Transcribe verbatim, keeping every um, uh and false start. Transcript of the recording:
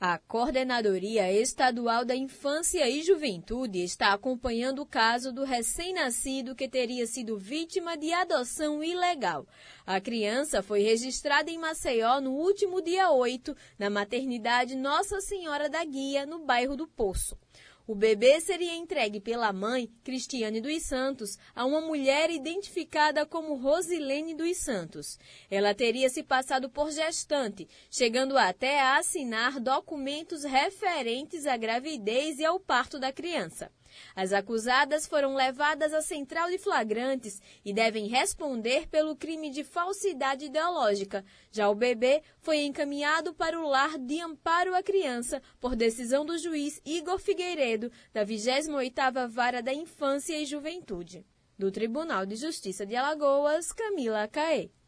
A Coordenadoria Estadual da Infância e Juventude está acompanhando o caso do recém-nascido que teria sido vítima de adoção ilegal. A criança foi registrada em Maceió no último dia oito, na maternidade Nossa Senhora da Guia, no bairro do Poço. O bebê seria entregue pela mãe, Cristiane dos Santos, a uma mulher identificada como Rosilene dos Santos. Ela teria se passado por gestante, chegando até a assinar documentos referentes à gravidez e ao parto da criança. As acusadas foram levadas à central de flagrantes e devem responder pelo crime de falsidade ideológica. Já o bebê foi encaminhado para o lar de amparo à criança por decisão do juiz Igor Figueiredo, da vigésima oitava Vara da Infância e Juventude. Do Tribunal de Justiça de Alagoas, Camila Caê.